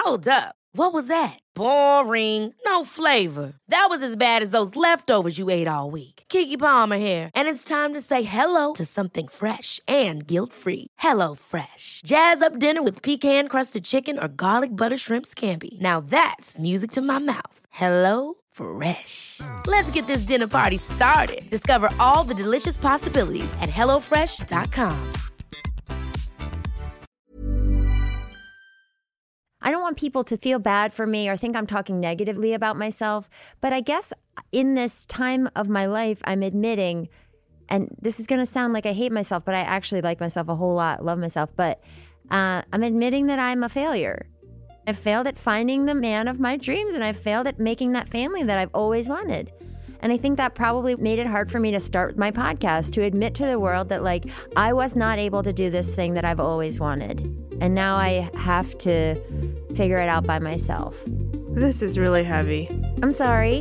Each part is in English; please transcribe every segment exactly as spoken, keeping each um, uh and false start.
Hold up. What was that? Boring. No flavor. That was as bad as those leftovers you ate all week. Keke Palmer here, and it's time to say hello to something fresh and guilt-free. Hello Fresh. Jazz up dinner with pecan-crusted chicken or garlic butter shrimp scampi. Now that's music to my mouth. Hello Fresh. Let's get this dinner party started. Discover all the delicious possibilities at hello fresh dot com. I don't want people to feel bad for me or think I'm talking negatively about myself. But I guess in this time of my life, I'm admitting, and this is going to sound like I hate myself, but I actually like myself a whole lot, love myself. But uh, I'm admitting that I'm a failure. I failed at finding the man of my dreams, and I failed at making that family that I've always wanted. And I think that probably made it hard for me to start my podcast, to admit to the world that, like, I was not able to do this thing that I've always wanted. And now I have to figure it out by myself. This is really heavy. I'm sorry.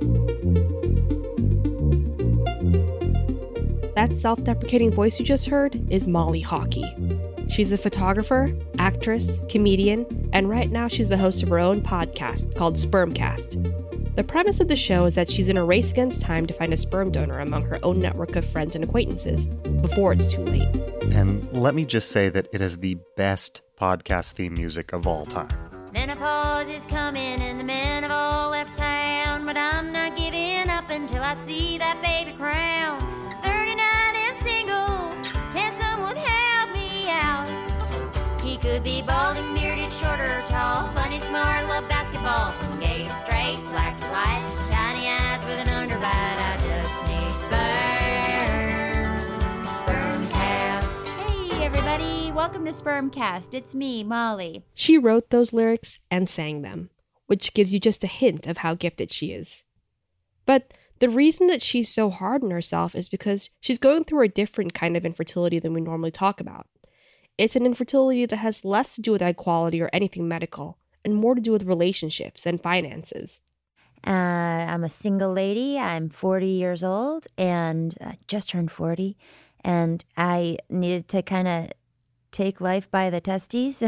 That self-deprecating voice you just heard is Molly Hockey. She's a photographer, actress, comedian, and right now she's the host of her own podcast called Spermcast. The premise of the show is that she's in a race against time to find a sperm donor among her own network of friends and acquaintances before it's too late. And let me just say that it is the best podcast theme music of all time. Menopause is coming and the men have all left town, but I'm not giving up until I see that baby crown. thirty-nine and single, can someone help me out? He could be balding, bearded, short or tall, funny, smart, love basketball, from gay to straight, black to white, tiny eyes with an underbite. I just need sperm, Spermcast. Hey, everybody. Welcome to Spermcast. It's me, Molly. She wrote those lyrics and sang them, which gives you just a hint of how gifted she is. But the reason that she's so hard on herself is because she's going through a different kind of infertility than we normally talk about. It's an infertility that has less to do with equality or anything medical, and more to do with relationships and finances. Uh, I'm a single lady. I'm forty years old and I just turned forty. And I needed to kind of take life by the testes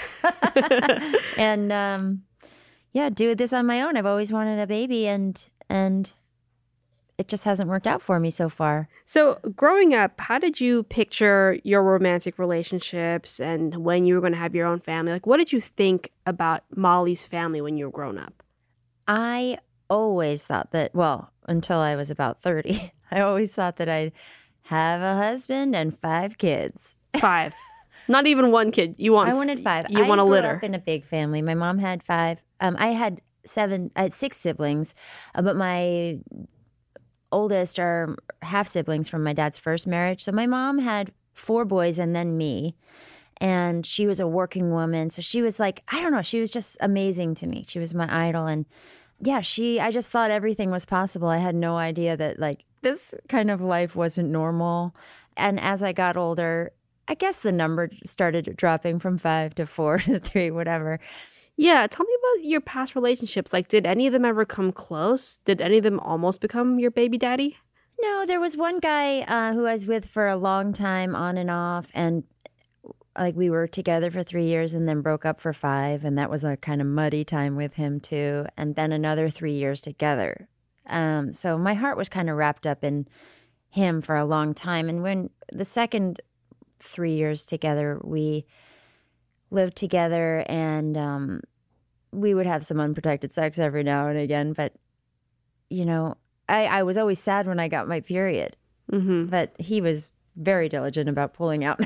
and um, yeah, do this on my own. I've always wanted a baby, and and it just hasn't worked out for me so far. So growing up, how did you picture your romantic relationships and when you were going to have your own family? Like, what did you think about Molly's family when you were growing up? I always thought that, well, until I was about thirty, I always thought that I'd have a husband and five kids. Five. Not even one kid. You want? I wanted five. You I want a grew litter. up in a big family. My mom had five. Um, I had seven. I had six siblings, uh, but my oldest are half siblings from my dad's first marriage. So my mom had four boys and then me, and she was a working woman. So she was like, I don't know. She was just amazing to me. She was my idol, and yeah, she. I just thought everything was possible. I had no idea that like this kind of life wasn't normal. And as I got older, I guess the number started dropping from five to four to three, whatever. Yeah, tell me about your past relationships. Like, did any of them ever come close? Did any of them almost become your baby daddy? No, there was one guy uh, who I was with for a long time, on and off, and like we were together for three years and then broke up for five, and that was a kind of muddy time with him too. And then another three years together. Um, so my heart was kind of wrapped up in him for a long time. And when the second three years together, we lived together, and um, we would have some unprotected sex every now and again. But, you know, I, I was always sad when I got my period. Mm-hmm. But he was very diligent about pulling out.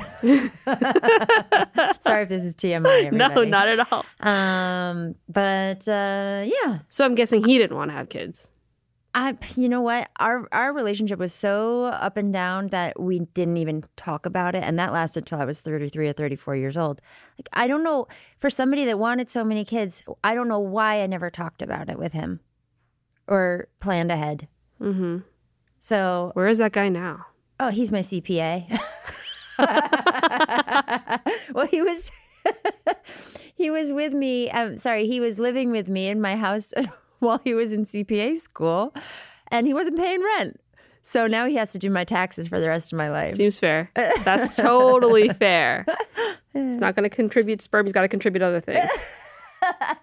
Sorry if this is T M I, everybody. No, not at all. Um, but, uh, yeah. So I'm guessing he didn't want to have kids. I, you know what? Our our relationship was so up and down that we didn't even talk about it, and that lasted till I was thirty-three or thirty-four years old. Like, I don't know, for somebody that wanted so many kids, I don't know why I never talked about it with him or planned ahead. Mm-hmm. So where is that guy now? Oh, he's my C P A. Well, he was he was with me. I'm sorry, he was living with me in my house while he was in C P A school, and he wasn't paying rent. So now he has to do my taxes for the rest of my life. Seems fair. That's totally fair. He's not going to contribute sperm. He's got to contribute other things.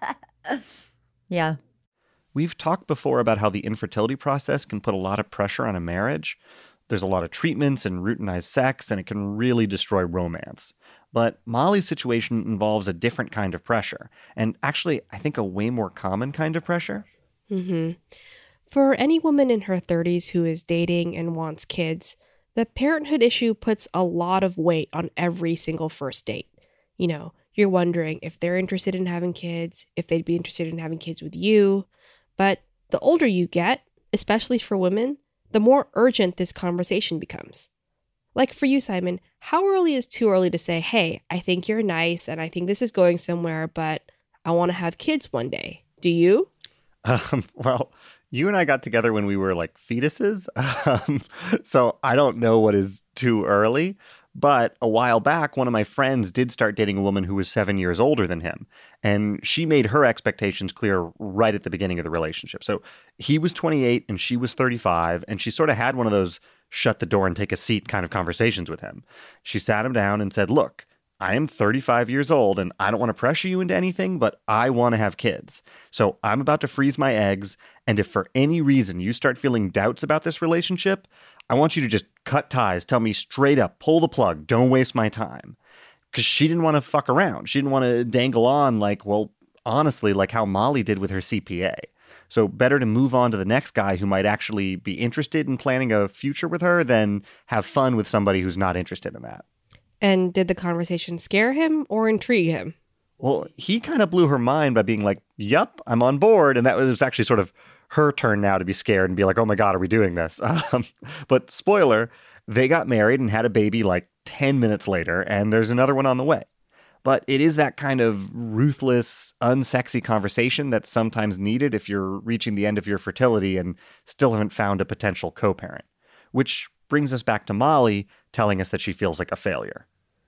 Yeah. We've talked before about how the infertility process can put a lot of pressure on a marriage. There's a lot of treatments and routinized sex, and it can really destroy romance. But Molly's situation involves a different kind of pressure, and actually, I think a way more common kind of pressure. Mm-hmm. For any woman in her thirties who is dating and wants kids, the parenthood issue puts a lot of weight on every single first date. You know, you're wondering if they're interested in having kids, if they'd be interested in having kids with you. But the older you get, especially for women, the more urgent this conversation becomes. Like for you, Simon, how early is too early to say, hey, I think you're nice and I think this is going somewhere, but I want to have kids one day. Do you? Um, well, you and I got together when we were like fetuses. Um, so I don't know what is too early. But a while back, one of my friends did start dating a woman who was seven years older than him. And she made her expectations clear right at the beginning of the relationship. So he was twenty-eight and she was thirty-five. And she sort of had one of those shut the door and take a seat kind of conversations with him. She sat him down and said, look, I am thirty-five years old and I don't want to pressure you into anything, but I want to have kids. So I'm about to freeze my eggs. And if for any reason you start feeling doubts about this relationship, I want you to just cut ties, tell me straight up, pull the plug, don't waste my time. Because she didn't want to fuck around. She didn't want to dangle on like, well, honestly, like how Molly did with her C P A. So better to move on to the next guy who might actually be interested in planning a future with her than have fun with somebody who's not interested in that. And did the conversation scare him or intrigue him? Well, he kind of blew her mind by being like, yup, I'm on board. And that was actually sort of her turn now to be scared and be like, oh my God, are we doing this? Um, but spoiler, they got married and had a baby like ten minutes later, and there's another one on the way. But it is that kind of ruthless, unsexy conversation that's sometimes needed if you're reaching the end of your fertility and still haven't found a potential co-parent. Which brings us back to Molly telling us that she feels like a failure.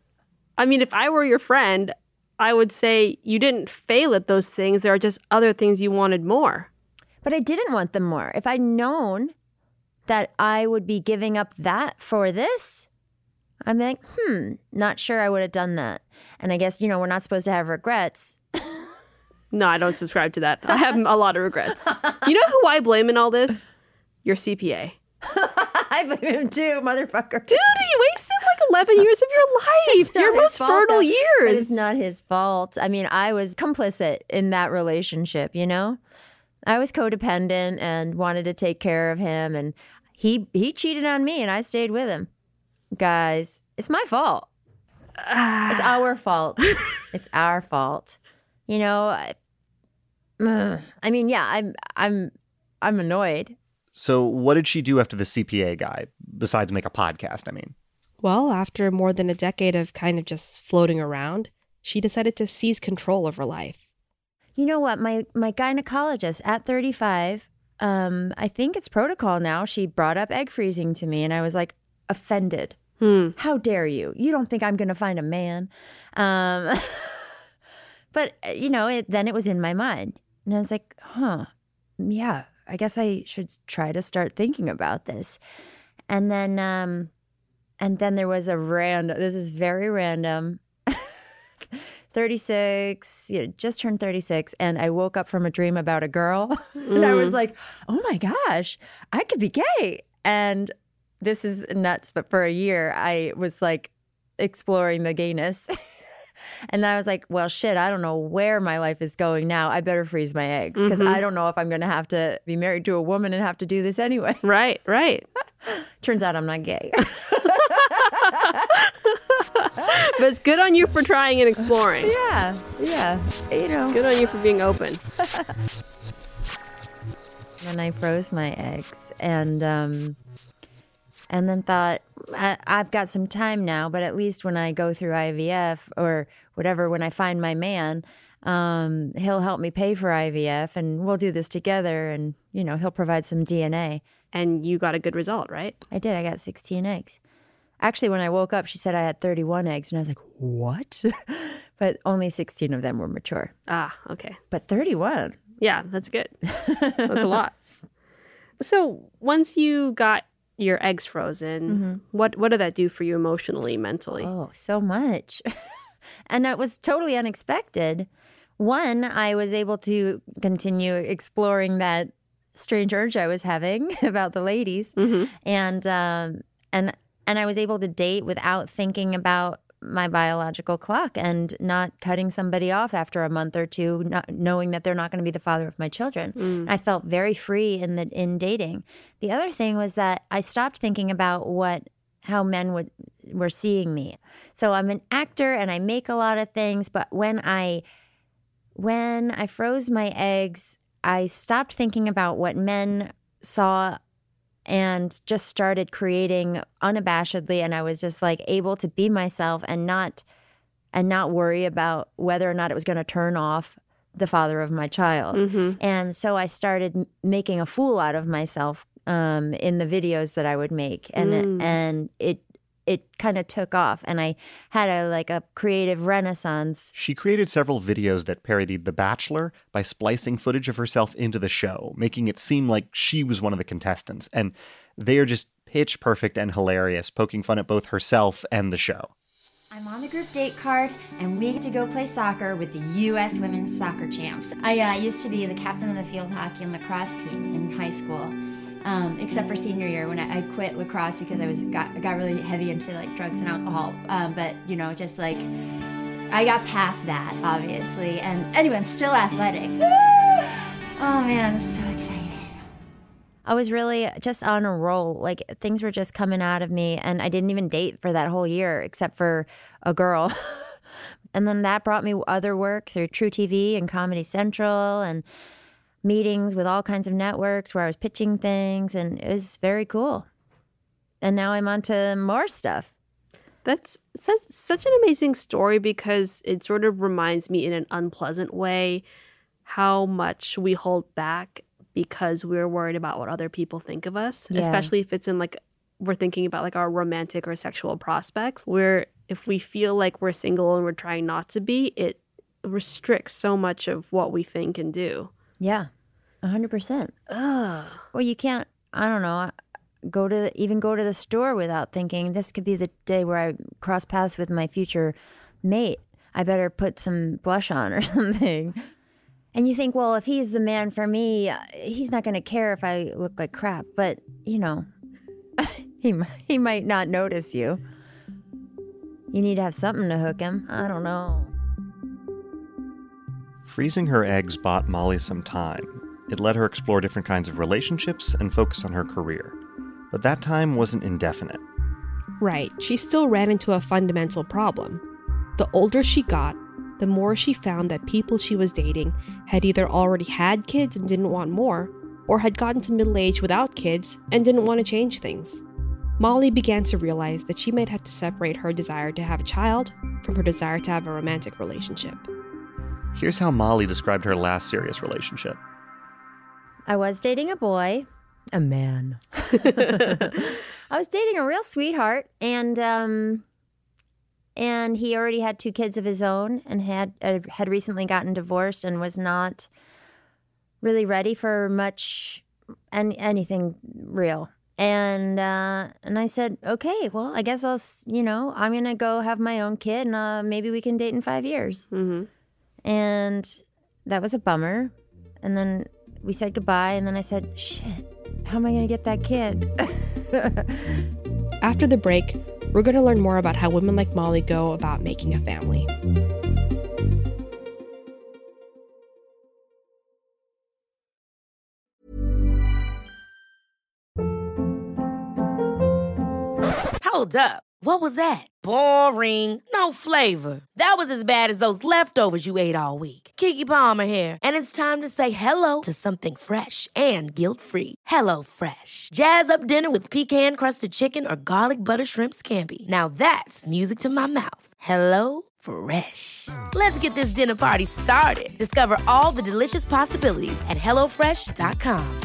I mean, if I were your friend, I would say you didn't fail at those things. There are just other things you wanted more. But I didn't want them more. If I'd known that I would be giving up that for this, I'm like, hmm, not sure I would have done that. And I guess, you know, we're not supposed to have regrets. No, I don't subscribe to that. I have a lot of regrets. You know who I blame in all this? Your C P A. I blame him too, motherfucker. Dude, he wasted like eleven years of your life. Your most fault, fertile though. years. But it's not his fault. I mean, I was complicit in that relationship, you know? I was codependent and wanted to take care of him. And he he cheated on me and I stayed with him. Guys, it's my fault. It's our fault. It's our fault. You know, I, uh, I mean, yeah, I'm I'm I'm annoyed. So what did she do after the C P A guy, besides make a podcast, I mean? Well, after more than a decade of kind of just floating around, she decided to seize control of her life. You know what? My my gynecologist at thirty-five, um, I think it's protocol now. She brought up egg freezing to me and I was like offended. Hmm. How dare you? You don't think I'm going to find a man? Um, but, you know, it, then it was in my mind. And I was like, huh, yeah, I guess I should try to start thinking about this. And then, um, and then there was a random, this is very random, thirty-six, you know, just turned thirty-six. And I woke up from a dream about a girl. And I was like, oh my gosh, I could be gay. And this is nuts, but for a year, I was like exploring the gayness. And then I was like, well, shit, I don't know where my life is going now. I better freeze my eggs because Mm-hmm. I don't know if I'm going to have to be married to a woman and have to do this anyway. Right, right. Turns out I'm not gay. But it's good on you for trying and exploring. Yeah, yeah, you know. Good on you for being open. And I froze my eggs and um, and then thought, I- I've got some time now, but at least when I go through I V F or whatever, when I find my man, um, he'll help me pay for I V F and we'll do this together and, you know, he'll provide some D N A. And you got a good result, right? I did. I got sixteen eggs. Actually, when I woke up, she said I had thirty-one eggs and I was like, what? But only sixteen of them were mature. Ah, okay. But thirty-one. Yeah, that's good. That's a lot. So once you got your eggs frozen, Mm-hmm. what what did that do for you emotionally, mentally? Oh, so much. And that was totally unexpected. one, I was able to continue exploring that strange urge I was having about the ladies, mm-hmm. and um, and and I was able to date without thinking about my biological clock and not cutting somebody off after a month or two, not knowing that they're not going to be the father of my children. Mm. I felt very free in the in dating. The other thing was that I stopped thinking about what how men would were seeing me. So I'm an actor and I make a lot of things, but when I when I froze my eggs, I stopped thinking about what men saw and just started creating unabashedly, and I was just like able to be myself and not and not worry about whether or not it was going to turn off the father of my child. Mm-hmm. And so I started m- making a fool out of myself um, in the videos that I would make, and mm. and it it kind of took off, and I had a like a creative renaissance. She created several videos that parodied The Bachelor by splicing footage of herself into the show, making it seem like she was one of the contestants. And they are just pitch perfect and hilarious, poking fun at both herself and the show. I'm on the group date card, and we get to go play soccer with the U S women's soccer champs. I uh, used to be the captain of the field hockey and lacrosse team in high school. Um, except for senior year when I, I quit lacrosse because I was got got really heavy into like drugs and alcohol. Um, but you know, just like I got past that, obviously. And anyway, I'm still athletic. Oh man, I'm so excited. I was really just on a roll. Like things were just coming out of me, and I didn't even date for that whole year except for a girl. And then that brought me other work through True T V and Comedy Central and meetings with all kinds of networks where I was pitching things, and it was very cool. And now I'm on to more stuff. That's such, such an amazing story because it sort of reminds me in an unpleasant way how much we hold back because we're worried about what other people think of us, yeah. especially if it's in like we're thinking about like our romantic or sexual prospects, where if we feel like we're single and we're trying not to be, it restricts so much of what we think and do. Yeah, one hundred percent. Ugh. Well, you can't, I don't know, go to the, even go to the store without thinking this could be the day where I cross paths with my future mate. I better put some blush on or something. And you think, well, if he's the man for me, he's not going to care if I look like crap. But, you know, he, he might not notice you. You need to have something to hook him. I don't know. Freezing her eggs bought Molly some time. It let her explore different kinds of relationships and focus on her career. But that time wasn't indefinite. Right. She still ran into a fundamental problem. The older she got, the more she found that people she was dating had either already had kids and didn't want more, or had gotten to middle age without kids and didn't want to change things. Molly began to realize that she might have to separate her desire to have a child from her desire to have a romantic relationship. Here's how Molly described her last serious relationship. I was dating a boy, a man. I was dating a real sweetheart, and um, and he already had two kids of his own, and had uh, had recently gotten divorced, and was not really ready for much and anything real. And uh, and I said, okay, well, I guess I'll, you know, I'm gonna go have my own kid, and uh, maybe we can date in five years. Mm-hmm. And that was a bummer. And then we said goodbye, and then I said, shit, how am I going to get that kid? After the break, we're going to learn more about how women like Molly go about making a family. Hold up. What was that? Boring. No flavor. That was as bad as those leftovers you ate all week. Keke Palmer here, and it's time to say hello to something fresh and guilt-free. Hello Fresh. Jazz up dinner with pecan-crusted chicken or garlic butter shrimp scampi. Now that's music to my mouth. Hello Fresh. Let's get this dinner party started. Discover all the delicious possibilities at hello fresh dot com.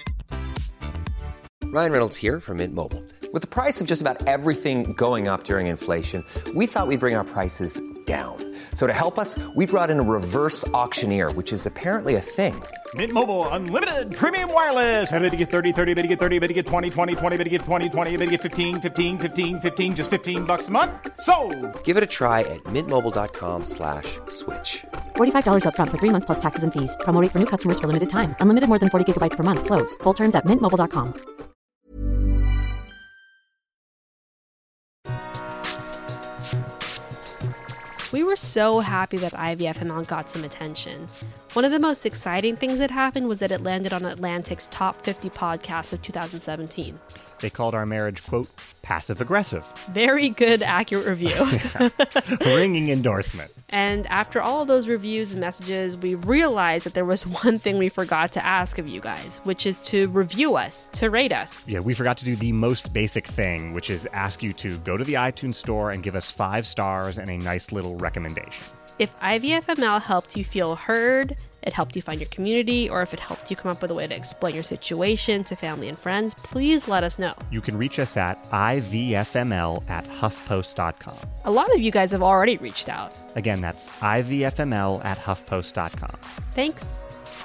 Ryan Reynolds here from Mint Mobile. With the price of just about everything going up during inflation, we thought we'd bring our prices down. So to help us, we brought in a reverse auctioneer, which is apparently a thing. Mint Mobile Unlimited Premium Wireless. How to get thirty, thirty, how to get thirty, how to get twenty, twenty, twenty, how to get twenty, twenty, how to get fifteen, fifteen, fifteen, fifteen, just fifteen bucks a month? Sold! Give it a try at mintmobile.com slash switch. forty-five dollars up front for three months plus taxes and fees. Promo rate for new customers for limited time. Unlimited more than forty gigabytes per month. Slows full terms at mint mobile dot com. We were so happy that I V F M L got some attention. One of the most exciting things that happened was that it landed on Atlantic's top fifty podcasts of two thousand seventeen. They called our marriage, quote, passive-aggressive. Very good, accurate review. Ringing endorsement. And after all of those reviews and messages, we realized that there was one thing we forgot to ask of you guys, which is to review us, to rate us. Yeah, we forgot to do the most basic thing, which is ask you to go to the iTunes store and give us five stars and a nice little recommendation. If I V F M L helped you feel heard, it helped you find your community, or if it helped you come up with a way to explain your situation to family and friends, please let us know. You can reach us at I V F M L at huffpost dot com. A lot of you guys have already reached out. Again, that's I V F M L at huffpost dot com. Thanks.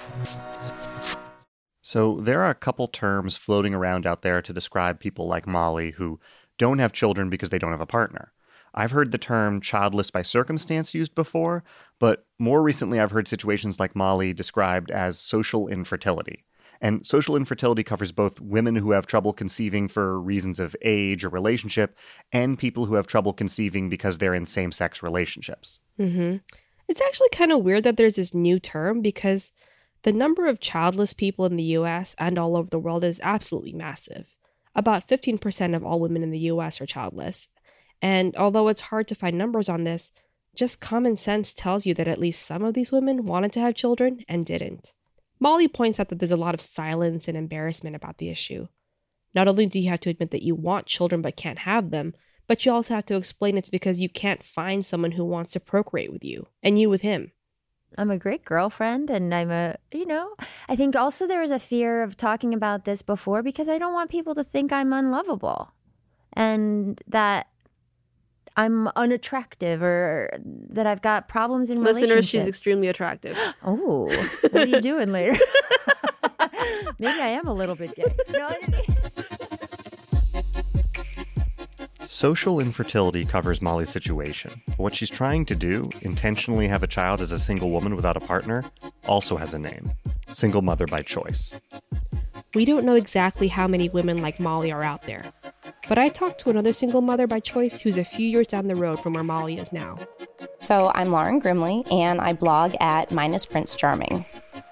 So there are a couple terms floating around out there to describe people like Molly who don't have children because they don't have a partner. I've heard the term childless by circumstance used before, but more recently I've heard situations like Molly described as social infertility. And social infertility covers both women who have trouble conceiving for reasons of age or relationship and people who have trouble conceiving because they're in same-sex relationships. Mm-hmm. It's actually kind of weird that there's this new term because the number of childless people in the U S and all over the world is absolutely massive. About fifteen percent of all women in the U S are childless. And although it's hard to find numbers on this, just common sense tells you that at least some of these women wanted to have children and didn't. Molly points out that there's a lot of silence and embarrassment about the issue. Not only do you have to admit that you want children but can't have them, but you also have to explain it's because you can't find someone who wants to procreate with you, and you with him. I'm a great girlfriend, and I'm a, you know, I think also there was a fear of talking about this before because I don't want people to think I'm unlovable and that I'm unattractive or that I've got problems in Listeners, relationships. she's extremely attractive. Oh, what are you doing later? Maybe I am a little bit gay. No, I didn't. Social infertility covers Molly's situation. What she's trying to do, intentionally have a child as a single woman without a partner, also has a name. Single mother by choice. We don't know exactly how many women like Molly are out there. But I talked to another single mother by choice who's a few years down the road from where Molly is now. So I'm Lauren Grimley, and I blog at Minus Prince Charming.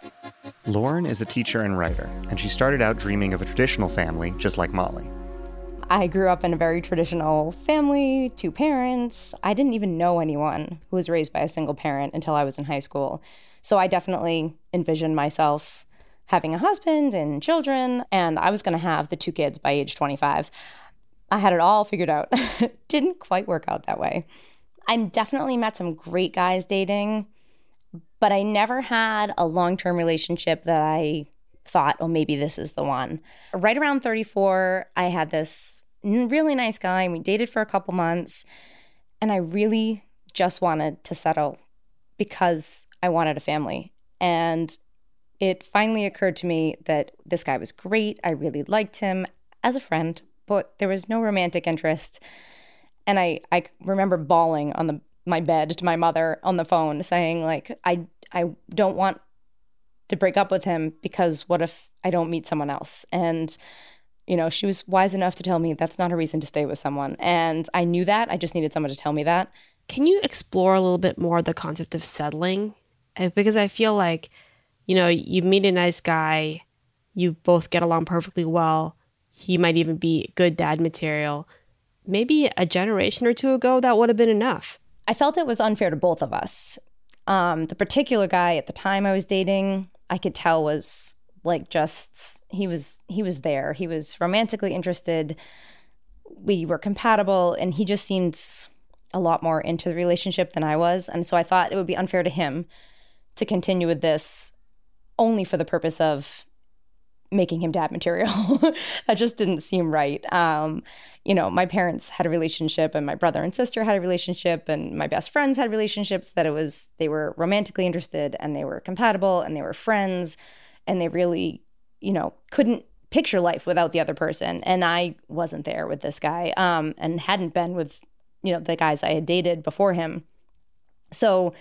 Lauren is a teacher and writer, and she started out dreaming of a traditional family just like Molly. I grew up in a very traditional family, two parents. I didn't even know anyone who was raised by a single parent until I was in high school. So I definitely envisioned myself having a husband and children, and I was going to have the two kids by age twenty-five. I had it all figured out. Didn't quite work out that way. I definitely met some great guys dating, but I never had a long-term relationship that I thought, oh, maybe this is the one. Right around thirty-four, I had this really nice guy, and we dated for a couple months, and I really just wanted to settle because I wanted a family. And it finally occurred to me that this guy was great. I really liked him as a friend, but there was no romantic interest. And I, I remember bawling on the my bed to my mother on the phone saying, like, I I don't want to break up with him because what if I don't meet someone else? And, you know, she was wise enough to tell me that's not a reason to stay with someone. And I knew that. I just needed someone to tell me that. Can you explore a little bit more the concept of settling? Because I feel like, you know, you meet a nice guy, you both get along perfectly well, he might even be good dad material. Maybe a generation or two ago, that would have been enough. I felt it was unfair to both of us. Um, the particular guy at the time I was dating, I could tell was like just, he was he was there. He was romantically interested. We were compatible, and he just seemed a lot more into the relationship than I was. And so I thought it would be unfair to him to continue with this only for the purpose of making him dad material. That just didn't seem right. Um, you know, my parents had a relationship and my brother and sister had a relationship and my best friends had relationships that it was, they were romantically interested and they were compatible and they were friends and they really, you know, couldn't picture life without the other person. And I wasn't there with this guy um, and hadn't been with, you know, the guys I had dated before him. So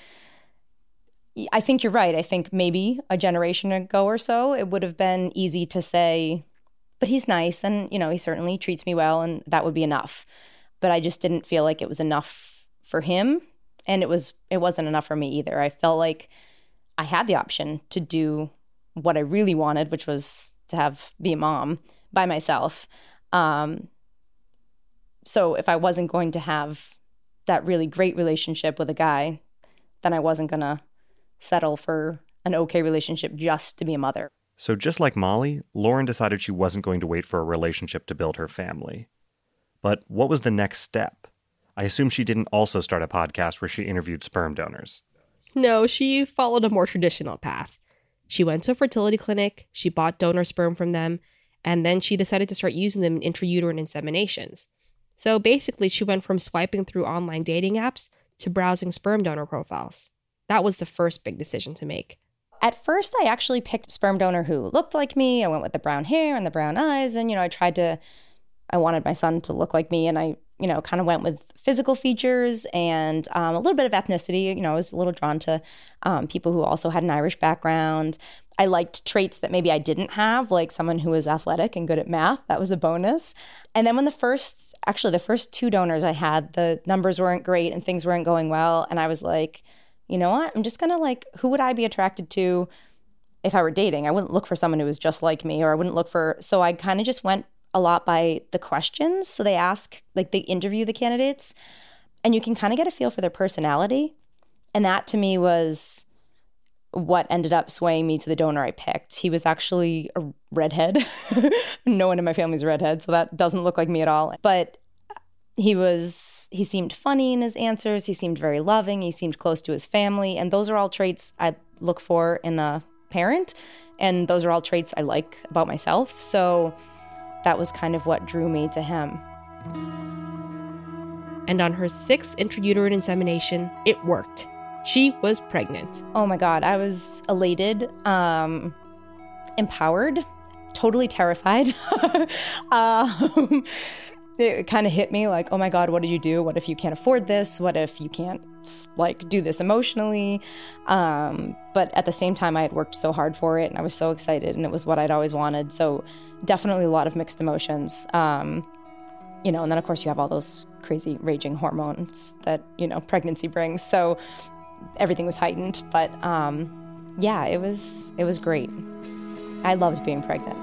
I think you're right. I think maybe a generation ago or so, it would have been easy to say, but he's nice and, you know, he certainly treats me well and that would be enough. But I just didn't feel like it was enough for him. And it was, it wasn't enough for me either. I felt like I had the option to do what I really wanted, which was to have, be a mom by myself. Um, so if I wasn't going to have that really great relationship with a guy, then I wasn't going to settle for an okay relationship just to be a mother. So just like Molly, Lauren decided she wasn't going to wait for a relationship to build her family. But what was the next step? I assume she didn't also start a podcast where she interviewed sperm donors. No, she followed a more traditional path. She went to a fertility clinic, she bought donor sperm from them, and then she decided to start using them in intrauterine inseminations. So basically, she went from swiping through online dating apps to browsing sperm donor profiles. That was the first big decision to make. At first, I actually picked a sperm donor who looked like me. I went with the brown hair and the brown eyes. And, you know, I tried to, I wanted my son to look like me. And I, you know, kind of went with physical features and um, a little bit of ethnicity. You know, I was a little drawn to um, people who also had an Irish background. I liked traits that maybe I didn't have, like someone who was athletic and good at math. That was a bonus. And then when the first, actually the first two donors I had, the numbers weren't great and things weren't going well. And I was like, you know what? I'm just going to like, who would I be attracted to if I were dating? I wouldn't look for someone who was just like me, or I wouldn't look for, so I kind of just went a lot by the questions. So they ask, like they interview the candidates and you can kind of get a feel for their personality. And that to me was what ended up swaying me to the donor I picked. He was actually a redhead. No one in my family's a redhead, so that doesn't look like me at all. But he was, he seemed funny in his answers. He seemed very loving. He seemed close to his family. And those are all traits I look for in a parent. And those are all traits I like about myself. So that was kind of what drew me to him. And on her sixth intrauterine insemination, it worked. She was pregnant. Oh my God, I was elated, um, empowered, totally terrified. um, it kind of hit me like, oh my God, what did you do? What if you can't afford this? What if you can't like do this emotionally? Um, but at the same time, I had worked so hard for it and I was so excited and it was what I'd always wanted. So definitely a lot of mixed emotions. Um, you know, and then of course you have all those crazy raging hormones that, you know, pregnancy brings. So everything was heightened, but um, yeah, it was, it was great. I loved being pregnant.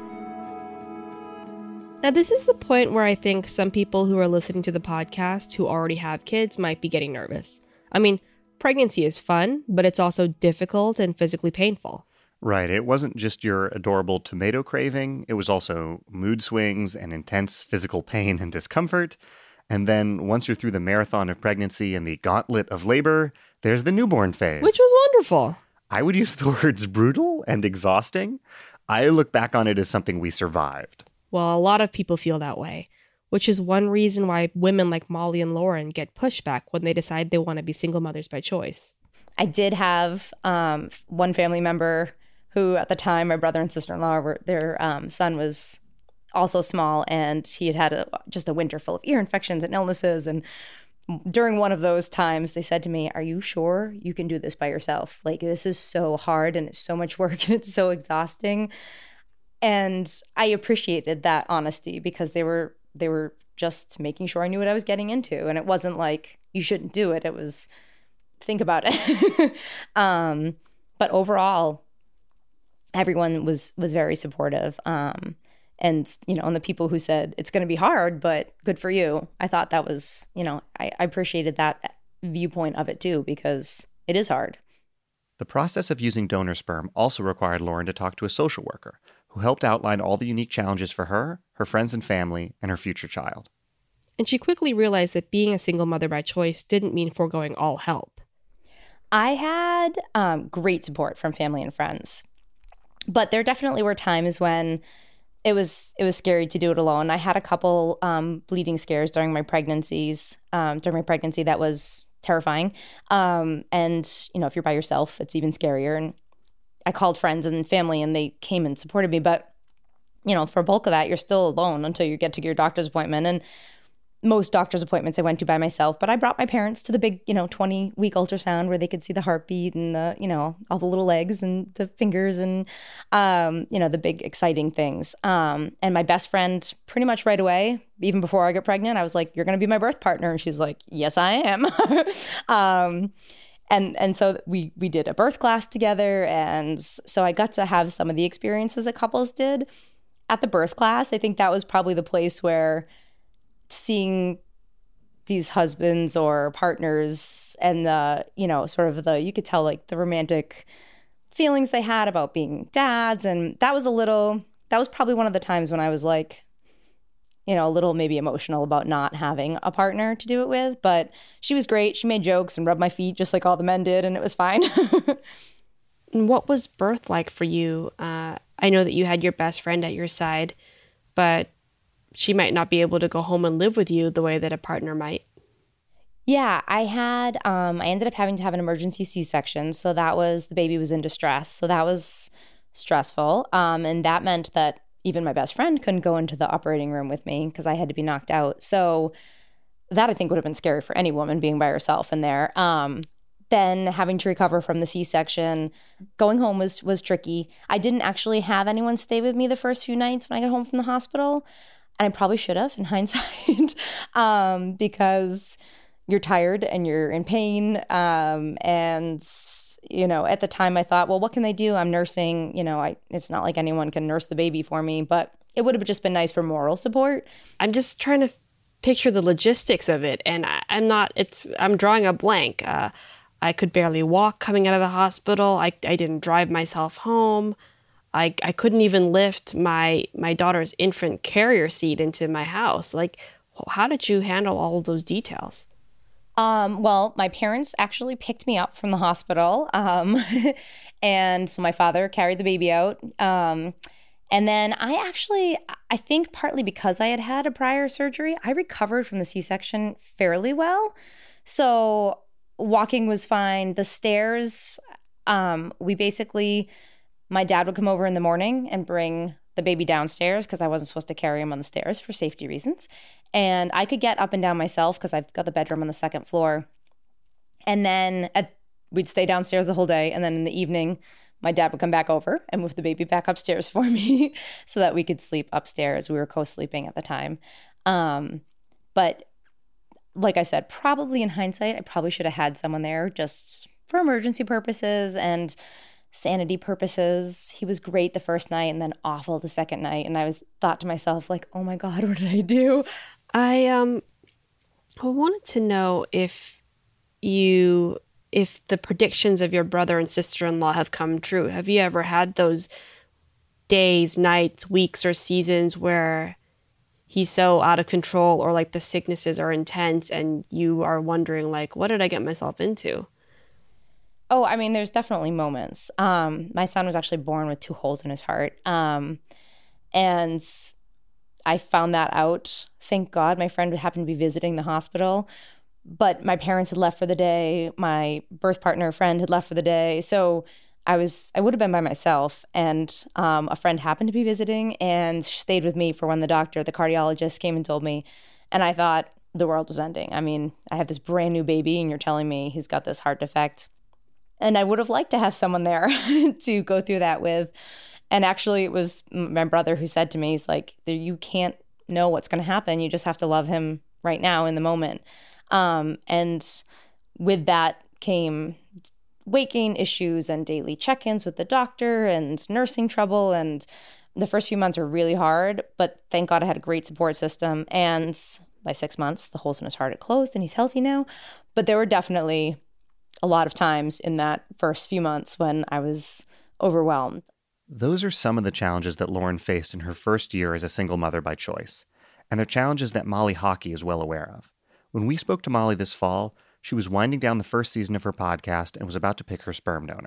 Now, this is the point where I think some people who are listening to the podcast who already have kids might be getting nervous. I mean, pregnancy is fun, but it's also difficult and physically painful. Right. It wasn't just your adorable tomato craving. It was also mood swings and intense physical pain and discomfort. And then once you're through the marathon of pregnancy and the gauntlet of labor, there's the newborn phase. Which was wonderful. I would use the words brutal and exhausting. I look back on it as something we survived. Well, a lot of people feel that way, which is one reason why women like Molly and Lauren get pushback when they decide they want to be single mothers by choice. I did have um, one family member who at the time, my brother and sister-in-law, were, their um, son was also small, and he had had a, just a winter full of ear infections and illnesses. And during one of those times, they said to me, are you sure you can do this by yourself? Like, this is so hard and it's so much work and it's so exhausting. And I appreciated that honesty because they were they were just making sure I knew what I was getting into. And it wasn't like, you shouldn't do it. It was, think about it. um, but overall, everyone was was very supportive. Um, and, you know, and the people who said, it's going to be hard, but good for you. I thought that was, you know, I, I appreciated that viewpoint of it too, because it is hard. The process of using donor sperm also required Lauren to talk to a social worker who helped outline all the unique challenges for her, her friends and family, and her future child. And she quickly realized that being a single mother by choice didn't mean foregoing all help. I had um, great support from family and friends. But there definitely were times when it was it was scary to do it alone. I had a couple um, bleeding scares during my pregnancies, um, during my pregnancy that was terrifying. Um, and, you know, if you're by yourself, it's even scarier. And I called friends and family and they came and supported me. But, you know, for a bulk of that, you're still alone until you get to your doctor's appointment. And most doctor's appointments I went to by myself, but I brought my parents to the big, you know, twenty week ultrasound where they could see the heartbeat and the, you know, all the little legs and the fingers and, um, you know, the big exciting things. Um, and my best friend pretty much right away, even before I got pregnant, I was like, you're going to be my birth partner. And she's like, yes, I am. um, and, and so we, we did a birth class together. And so I got to have some of the experiences that couples did at the birth class. I think that was probably the place where seeing these husbands or partners and the, you know, sort of the, you could tell like the romantic feelings they had about being dads. And that was a little, that was probably one of the times when I was like, you know, a little maybe emotional about not having a partner to do it with. But she was great. She made jokes and rubbed my feet just like all the men did. And it was fine. And what was birth like for you? Uh, I know that you had your best friend at your side, but she might not be able to go home and live with you the way that a partner might. Yeah, I had, um, I ended up having to have an emergency C-section. So that was, the baby was in distress. So that was stressful. Um, and that meant that even my best friend couldn't go into the operating room with me because I had to be knocked out. So that I think would have been scary for any woman being by herself in there. Um, then having to recover from the C-section, going home was was tricky. I didn't actually have anyone stay with me the first few nights when I got home from the hospital. And I probably should have in hindsight um, because you're tired and you're in pain. Um, and, you know, at the time I thought, well, what can they do? I'm nursing. You know, I, it's not like anyone can nurse the baby for me, but it would have just been nice for moral support. I'm just trying to picture the logistics of it. And I, I'm not, it's, I'm drawing a blank. Uh, I could barely walk coming out of the hospital. I, I didn't drive myself home. I, I couldn't even lift my my daughter's infant carrier seat into my house. Like, how did you handle all of those details? Um, well, my parents actually picked me up from the hospital. Um, and so my father carried the baby out. Um, and then I actually, I think partly because I had had a prior surgery, I recovered from the C-section fairly well. So walking was fine. The stairs, um, we basically... My dad would come over in the morning and bring the baby downstairs because I wasn't supposed to carry him on the stairs for safety reasons. And I could get up and down myself because I've got the bedroom on the second floor. And then at, we'd stay downstairs the whole day. And then in the evening, my dad would come back over and move the baby back upstairs for me so that we could sleep upstairs. We were co-sleeping at the time. Um, but like I said, probably in hindsight, I probably should have had someone there just for emergency purposes and sanity purposes. He was great the first night and then awful the second night. And I was thought to myself, like, oh my God, what did I do? I um I wanted to know if you if the predictions of your brother and sister-in-law have come true. Have you ever had those days, nights, weeks, or seasons where he's so out of control or like the sicknesses are intense and you are wondering like, what did I get myself into? Oh, I mean, there's definitely moments. Um, my son was actually born with two holes in his heart. Um, and I found that out. Thank God my friend happened to be visiting the hospital. But my parents had left for the day. My birth partner friend had left for the day. So I was, I would have been by myself. And um, a friend happened to be visiting and stayed with me for when the doctor, the cardiologist came and told me. And I thought the world was ending. I mean, I have this brand new baby and you're telling me he's got this heart defect. And I would have liked to have someone there to go through that with. And actually, it was my brother who said to me, he's like, you can't know what's going to happen. You just have to love him right now in the moment. Um, and with that came weight gain issues and daily check-ins with the doctor and nursing trouble. And the first few months were really hard, but thank God I had a great support system. And by six months, the holes in his heart had closed and he's healthy now. But there were definitely a lot of times in that first few months when I was overwhelmed. Those are some of the challenges that Lauren faced in her first year as a single mother by choice, and they're challenges that Molly Hockey is well aware of. When we spoke to Molly this fall, she was winding down the first season of her podcast and was about to pick her sperm donor.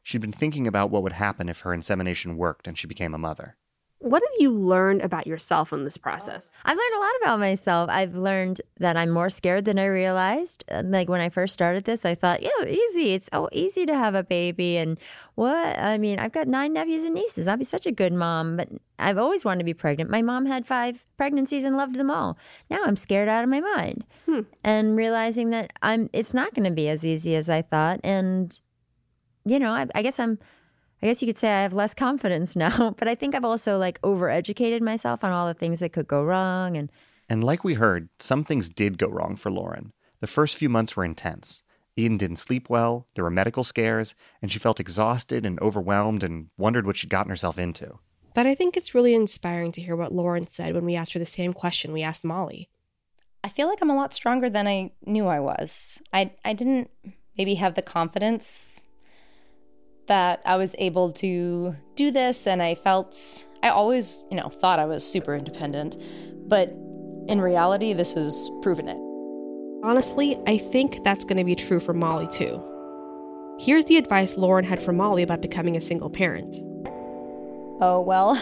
She'd been thinking about what would happen if her insemination worked and she became a mother. What have you learned about yourself in this process? I've learned a lot about myself. I've learned that I'm more scared than I realized. Like when I first started this, I thought, yeah, easy. It's so easy to have a baby. And what? I mean, I've got nine nephews and nieces. I'll be such a good mom. But I've always wanted to be pregnant. My mom had five pregnancies and loved them all. Now I'm scared out of my mind. Hmm. And realizing that I'm, it's not going to be as easy as I thought. And, you know, I, I guess I'm, I guess you could say I have less confidence now, but I think I've also like overeducated myself on all the things that could go wrong. And And like we heard, some things did go wrong for Lauren. The first few months were intense. Ian didn't sleep well, there were medical scares, and she felt exhausted and overwhelmed and wondered what she'd gotten herself into. But I think it's really inspiring to hear what Lauren said when we asked her the same question we asked Molly. I feel like I'm a lot stronger than I knew I was. I I didn't maybe have the confidence that I was able to do this, and I felt, I always, you know, thought I was super independent, but in reality, this has proven it. Honestly, I think that's going to be true for Molly too. Here's the advice Lauren had for Molly about becoming a single parent. Oh, well,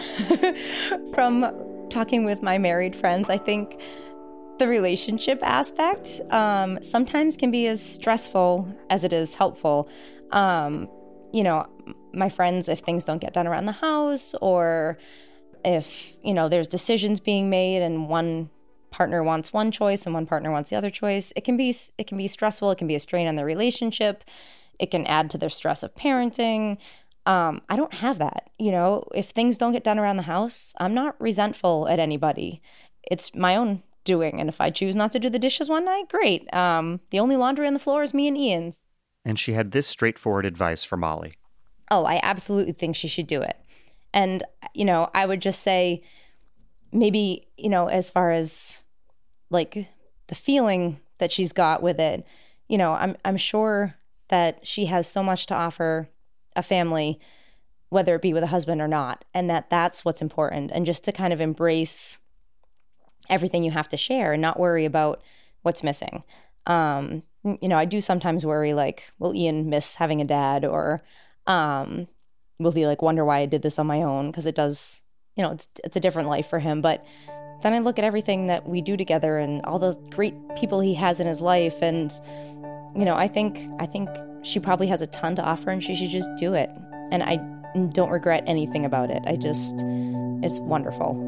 from talking with my married friends, I think the relationship aspect um, sometimes can be as stressful as it is helpful. Um, you know, my friends, if things don't get done around the house, or if, you know, there's decisions being made and one partner wants one choice and one partner wants the other choice, it can be it can be stressful. It can be a strain on their relationship. It can add to their stress of parenting. Um, I don't have that. You know, if things don't get done around the house, I'm not resentful at anybody. It's my own doing. And if I choose not to do the dishes one night, great. Um, the only laundry on the floor is me and Ian's. And she had this straightforward advice for Molly. Oh, I absolutely think she should do it. And, you know, I would just say maybe, you know, as far as like the feeling that she's got with it, you know, I'm I'm sure that she has so much to offer a family, whether it be with a husband or not, and that that's what's important. And just to kind of embrace everything you have to share and not worry about what's missing. Um, you know, I do sometimes worry, like, will Ian miss having a dad, or um, will he like wonder why I did this on my own? Because it does, you know, it's it's a different life for him. But then I look at everything that we do together and all the great people he has in his life, and you know, I think I think she probably has a ton to offer, and she should just do it. And I don't regret anything about it. I just, it's wonderful.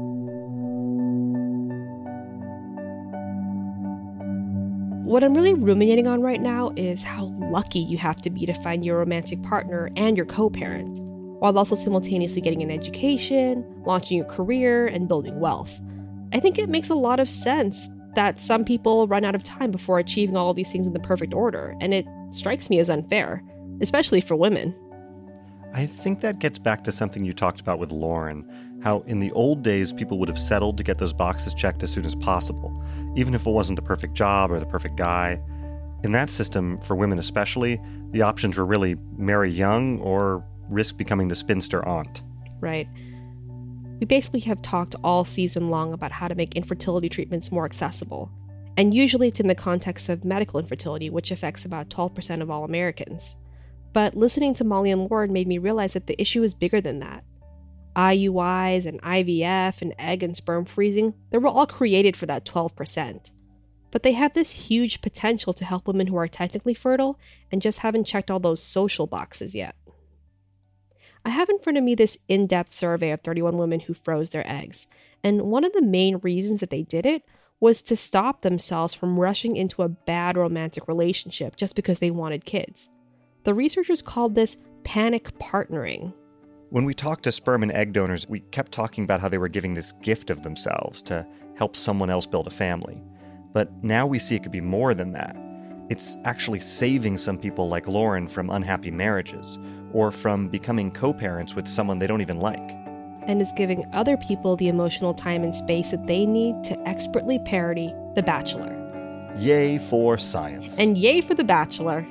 What I'm really ruminating on right now is how lucky you have to be to find your romantic partner and your co-parent, while also simultaneously getting an education, launching your career, and building wealth. I think it makes a lot of sense that some people run out of time before achieving all of these things in the perfect order, and it strikes me as unfair, especially for women. I think that gets back to something you talked about with Lauren, how in the old days people would have settled to get those boxes checked as soon as possible, even if it wasn't the perfect job or the perfect guy. In that system, for women especially, the options were really marry young or risk becoming the spinster aunt. Right. We basically have talked all season long about how to make infertility treatments more accessible. And usually it's in the context of medical infertility, which affects about twelve percent of all Americans. But listening to Molly and Lauren made me realize that the issue is bigger than that. I U Is and I V F and egg and sperm freezing, they were all created for that twelve percent. But they have this huge potential to help women who are technically fertile and just haven't checked all those social boxes yet. I have in front of me this in-depth survey of thirty-one women who froze their eggs, and one of the main reasons that they did it was to stop themselves from rushing into a bad romantic relationship just because they wanted kids. The researchers called this panic partnering. When we talked to sperm and egg donors, we kept talking about how they were giving this gift of themselves to help someone else build a family. But now we see it could be more than that. It's actually saving some people like Lauren from unhappy marriages, or from becoming co-parents with someone they don't even like. And it's giving other people the emotional time and space that they need to expertly parody The Bachelor. Yay for science. And yay for The Bachelor.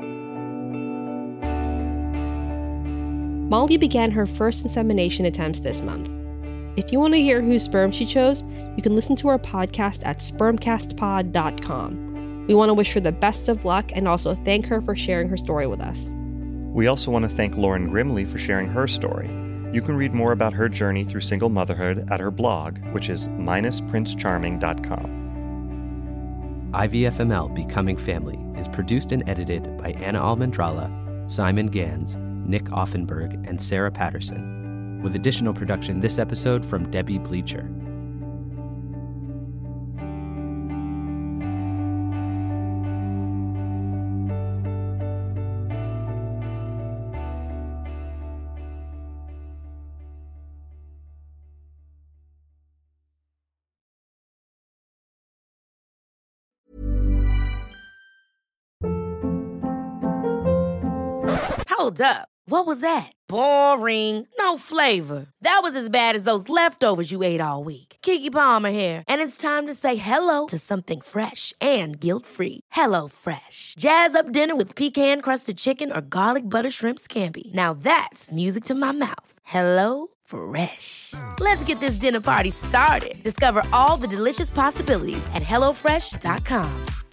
Molly began her first insemination attempts this month. If you want to hear whose sperm she chose, you can listen to our podcast at spermcast pod dot com. We want to wish her the best of luck and also thank her for sharing her story with us. We also want to thank Lauren Grimley for sharing her story. You can read more about her journey through single motherhood at her blog, which is minus prince charming dot com. I V F M L Becoming Family is produced and edited by Anna Almendrala, Simon Gans, Nick Offenberg, and Sarah Patterson, with additional production this episode from Debbie Bleacher. Hold up. What was that? Boring. No flavor. That was as bad as those leftovers you ate all week. Keke Palmer here, and it's time to say hello to something fresh and guilt-free. Hello Fresh. Jazz up dinner with pecan-crusted chicken or garlic butter shrimp scampi. Now that's music to my mouth. Hello Fresh. Let's get this dinner party started. Discover all the delicious possibilities at hello fresh dot com.